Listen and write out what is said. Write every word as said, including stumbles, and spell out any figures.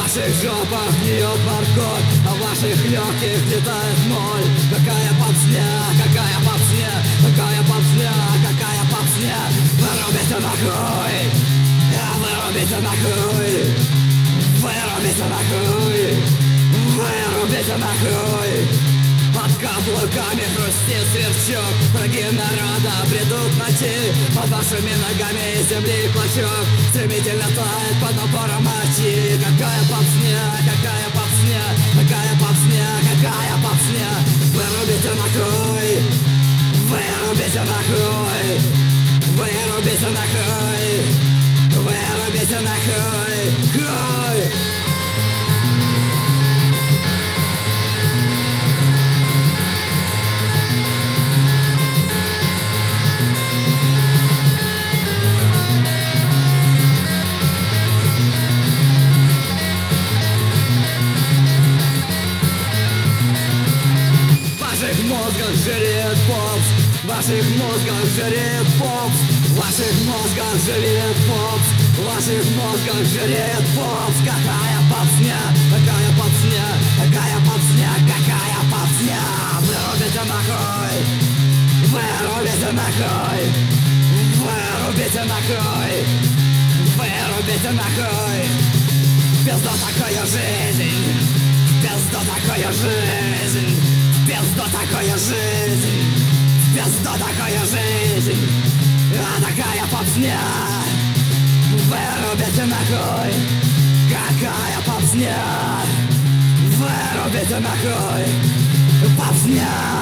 ваших жопах гниет морковь, а в ваших легких летает моль. Какая попсня, какая попсня, какая попсня, какая попсня. Вырубите нахуй, вырубите нахуй, вырубите нахуй, вырубите нахуй. Под каблуками хрустит сверчок, враги народа бредут ночи. Под вашими ногами земли клочок стремительно тает под напором мочи. Какая попсня, какая попсня, какая попсня, какая попсня. Вырубите нахуй, вырубите нахуй, вырубите нахуй, вырубите нахуй, хуй. В ваших мозгах жирет попс, в ваших мозгах жирет попс, в ваших мозгах жирет попс, в ваших мозгах жирет попс. Какая попсня, какая попсня, какая попсня, какая попсня. Вырубите нахуй, вырубите нахуй, вырубите нахуй, вырубите нахуй. Пизда такая жизнь, пизда такая жизнь, пизда такая жизнь, пизда такая жизнь, а такая попсня. Вырубите нахуй, какая попсня, вырубите нахуй, попсня.